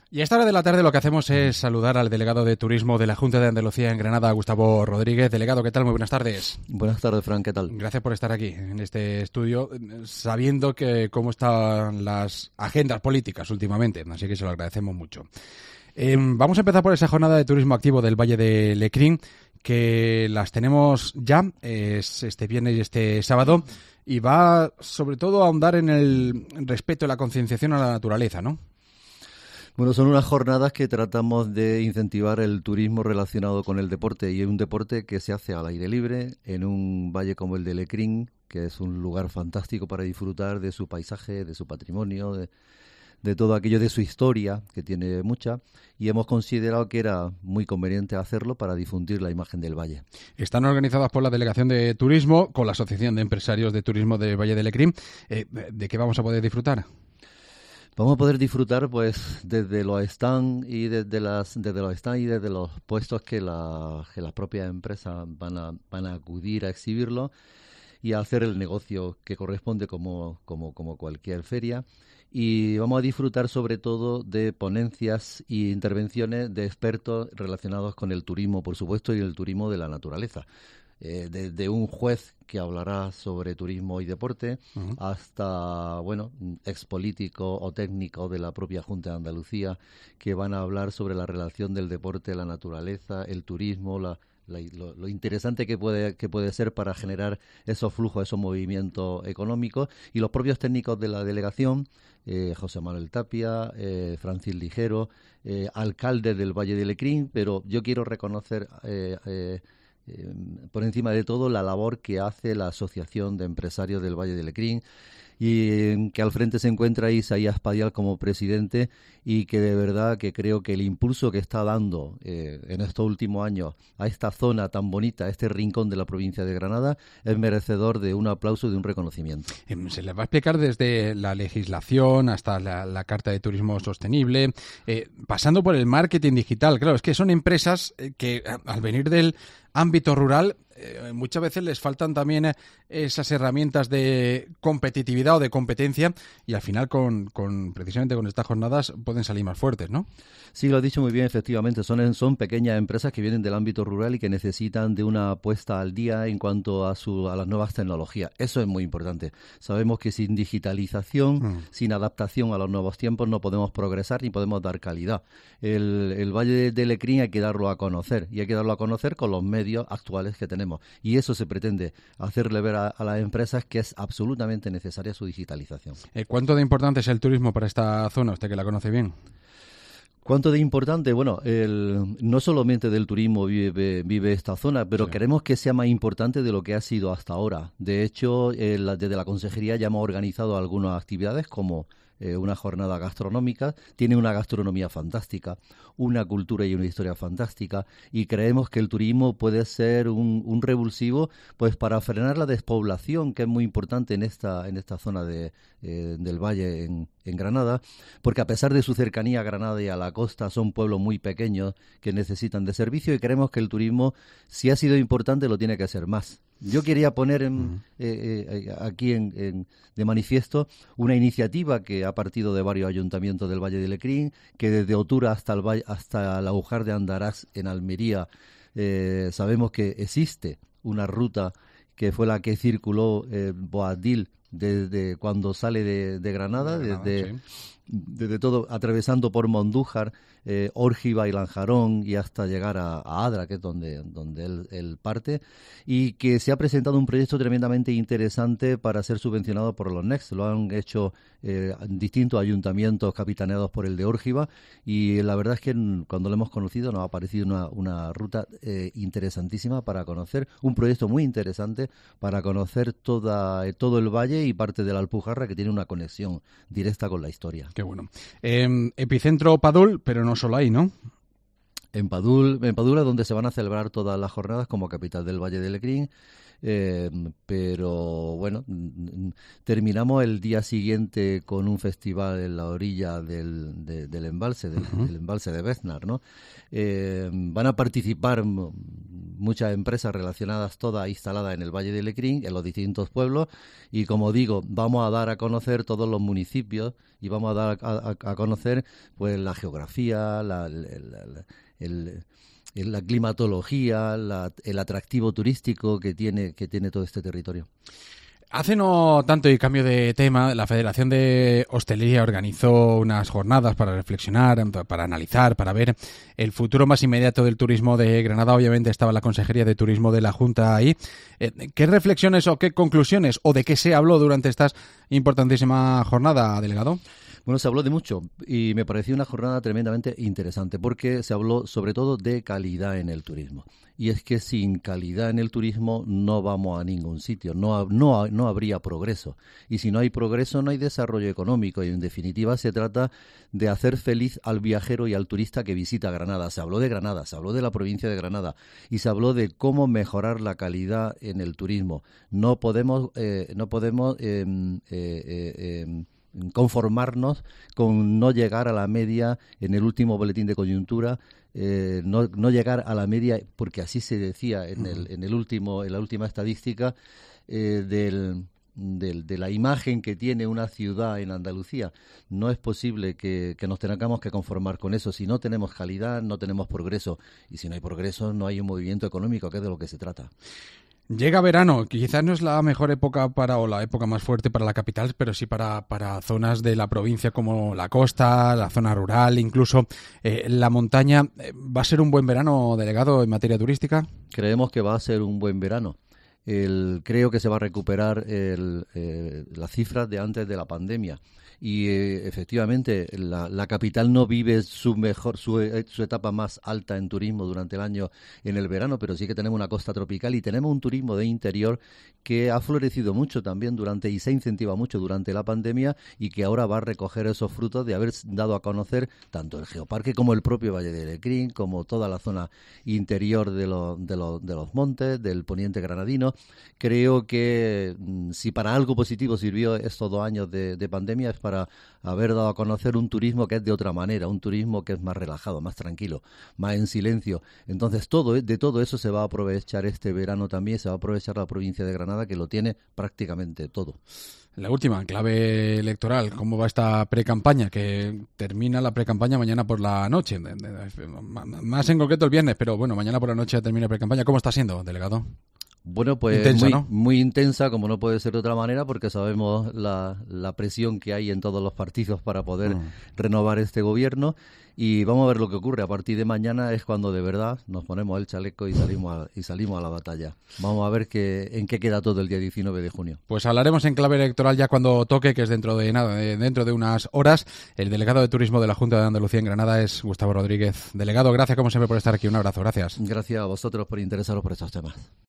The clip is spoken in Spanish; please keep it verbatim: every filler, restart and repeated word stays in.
Y a esta hora de la tarde lo que hacemos es saludar al delegado de Turismo de la Junta de Andalucía en Granada, Gustavo Rodríguez. Delegado, ¿qué tal? Muy buenas tardes. Buenas tardes, Fran, ¿qué tal? Gracias por estar aquí en este estudio, sabiendo que cómo están las agendas políticas últimamente, así que se lo agradecemos mucho. Eh, vamos a empezar por esa jornada de turismo activo del Valle de Lecrín, que las tenemos ya, es este viernes y este sábado, y va sobre todo a ahondar en el respeto y la concienciación a la naturaleza, ¿no? Bueno, son unas jornadas que tratamos de incentivar el turismo relacionado con el deporte, y es un deporte que se hace al aire libre, en un valle como el de Lecrín, que es un lugar fantástico para disfrutar de su paisaje, de su patrimonio, de, de todo aquello de su historia, que tiene mucha, y hemos considerado que era muy conveniente hacerlo para difundir la imagen del valle. Están organizadas por la Delegación de Turismo, con la Asociación de Empresarios de Turismo de Valle de Lecrín. Eh, ¿De qué vamos a poder disfrutar? Vamos a poder disfrutar, pues, desde los stands y desde las desde los stands y desde los puestos que, la, que las propias empresas van a van a acudir a exhibirlo y a hacer el negocio que corresponde como como como cualquier feria. Y vamos a disfrutar sobre todo de ponencias e intervenciones de expertos relacionados con el turismo, por supuesto, y el turismo de la naturaleza. Eh, desde un juez que hablará sobre turismo y deporte, uh-huh, hasta, bueno, expolíticos o técnicos de la propia Junta de Andalucía que van a hablar sobre la relación del deporte, la naturaleza, el turismo, la, la, lo, lo interesante que puede, que puede ser para generar esos flujos, esos movimientos económicos, y los propios técnicos de la delegación, eh, José Manuel Tapia, eh, Francis Ligero, eh, alcalde del Valle de Lecrín, pero yo quiero reconocer eh, eh, Eh, por encima de todo la labor que hace la Asociación de Empresarios del Valle de Lecrín, y eh, que al frente se encuentra Isaías Padial como presidente, y que de verdad que creo que el impulso que está dando eh, en estos últimos años a esta zona tan bonita, a este rincón de la provincia de Granada, es merecedor de un aplauso y de un reconocimiento. Se les va a explicar desde la legislación hasta la, la Carta de Turismo Sostenible, eh, pasando por el marketing digital. Claro, es que son empresas que al venir del ámbito rural eh, muchas veces les faltan también eh, esas herramientas de competitividad o de competencia, y al final con, con precisamente con estas jornadas pueden salir más fuertes, ¿no? Sí, lo has dicho muy bien, efectivamente. Son, son pequeñas empresas que vienen del ámbito rural y que necesitan de una puesta al día en cuanto a, su, a las nuevas tecnologías. Eso es muy importante. Sabemos que sin digitalización, mm. sin adaptación a los nuevos tiempos, no podemos progresar ni podemos dar calidad. El, el Valle de Lecrín hay que darlo a conocer, y hay que darlo a conocer con los medios actuales que tenemos. Y eso se pretende, hacerle ver a, a las empresas que es absolutamente necesaria su digitalización. Eh, ¿Cuánto de importante es el turismo para esta zona, usted que la conoce bien? ¿Cuánto de importante? Bueno, el, no solamente del turismo vive, vive esta zona, pero sí, queremos que sea más importante de lo que ha sido hasta ahora. De hecho, el, desde la Consejería ya hemos organizado algunas actividades como eh, una jornada gastronómica. Tiene una gastronomía fantástica, una cultura y una historia fantástica, y creemos que el turismo puede ser un, un revulsivo, pues, para frenar la despoblación, que es muy importante en esta en esta zona de, eh, del valle en, en Granada, porque a pesar de su cercanía a Granada y a la costa, son pueblos muy pequeños que necesitan de servicio, y creemos que el turismo, si ha sido importante, lo tiene que ser más. Yo quería poner en, uh-huh. eh, eh, aquí en, en, de manifiesto una iniciativa que ha partido de varios ayuntamientos del Valle de Lecrín, que desde Otura hasta el valle, hasta el Agujar de Andarás en Almería, eh, sabemos que existe una ruta que fue la que circuló eh, Boabdil desde cuando sale de, de Granada, de Granada desde, sí. desde todo, atravesando por Mondújar, eh, Órgiva y Lanjarón, y hasta llegar a, a Adra, que es donde, donde él, él parte, y que se ha presentado un proyecto tremendamente interesante para ser subvencionado por los Next. Lo han hecho eh, distintos ayuntamientos capitaneados por el de Órgiva, y la verdad es que cuando lo hemos conocido nos ha parecido una, una ruta eh, interesantísima para conocer, un proyecto muy interesante para conocer toda, eh, todo el valle y parte de la Alpujarra, que tiene una conexión directa con la historia. Qué bueno. Eh, epicentro Padul, pero no solo ahí, ¿no? En Padul, en Padul es donde se van a celebrar todas las jornadas como capital del Valle de Lecrín. Eh, pero bueno, terminamos el día siguiente con un festival en la orilla del, de, del embalse, del, uh-huh. del embalse de Beznar, ¿no? Eh, van a participar muchas empresas relacionadas, todas instaladas en el Valle de Lecrín, en los distintos pueblos, y como digo, vamos a dar a conocer todos los municipios y vamos a dar a, a, a conocer pues la geografía, la, la, la, el, el, la climatología, la, el atractivo turístico que tiene, que tiene todo este territorio. Hace no tanto, y cambio de tema, la Federación de Hostelería organizó unas jornadas para reflexionar, para analizar, para ver el futuro más inmediato del turismo de Granada. Obviamente estaba la Consejería de Turismo de la Junta ahí. ¿Qué reflexiones o qué conclusiones o de qué se habló durante esta importantísima jornada, delegado? Bueno, se habló de mucho y me pareció una jornada tremendamente interesante porque se habló sobre todo de calidad en el turismo. Y es que sin calidad en el turismo no vamos a ningún sitio, no, no, no habría progreso. Y si no hay progreso no hay desarrollo económico y en definitiva se trata de hacer feliz al viajero y al turista que visita Granada. Se habló de Granada, se habló de la provincia de Granada y se habló de cómo mejorar la calidad en el turismo. No podemos, eh, no podemos eh, eh, eh, eh, conformarnos con no llegar a la media en el último boletín de coyuntura, eh, no, no llegar a la media, porque así se decía en el, en el último, en la última estadística eh, del, del, de la imagen que tiene una ciudad en Andalucía. No es posible que, que nos tengamos que conformar con eso. Si no tenemos calidad, no tenemos progreso, y si no hay progreso, no hay un movimiento económico, que es de lo que se trata. Llega verano, quizás no es la mejor época para o la época más fuerte para la capital, pero sí para, para zonas de la provincia como la costa, la zona rural, incluso eh, la montaña. ¿Va a ser un buen verano, delegado, en materia turística? Creemos que va a ser un buen verano. El, creo que se va a recuperar el, eh, las cifras de antes de la pandemia. Y eh, efectivamente la, la capital no vive su mejor su, su etapa más alta en turismo durante el año en el verano, pero sí que tenemos una costa tropical y tenemos un turismo de interior que ha florecido mucho también durante y se incentiva mucho durante la pandemia y que ahora va a recoger esos frutos de haber dado a conocer tanto el Geoparque como el propio Valle de Lecrín, como toda la zona interior de, lo, de, lo, de los montes, del poniente granadino. Creo que mmm, si para algo positivo sirvió estos dos años de, de pandemia es para para haber dado a conocer un turismo que es de otra manera, un turismo que es más relajado, más tranquilo, más en silencio. Entonces, todo de todo eso se va a aprovechar este verano también, se va a aprovechar la provincia de Granada, que lo tiene prácticamente todo. La última, en clave electoral, ¿cómo va esta precampaña? Que termina la precampaña mañana por la noche, más en concreto el viernes, pero bueno, mañana por la noche termina la precampaña. ¿Cómo está siendo, delegado? Bueno, pues intensa, muy, ¿no? muy intensa, como no puede ser de otra manera, porque sabemos la, la presión que hay en todos los partidos para poder uh. renovar este gobierno. Y vamos a ver lo que ocurre. A partir de mañana es cuando de verdad nos ponemos el chaleco y salimos a, y salimos a la batalla. Vamos a ver que, en qué queda todo el día diecinueve de junio. Pues hablaremos en clave electoral ya cuando toque, que es dentro de nada, dentro de unas horas. El delegado de Turismo de la Junta de Andalucía en Granada es Gustavo Rodríguez. Delegado, gracias como siempre por estar aquí. Un abrazo, gracias. Gracias a vosotros por interesaros por estos temas.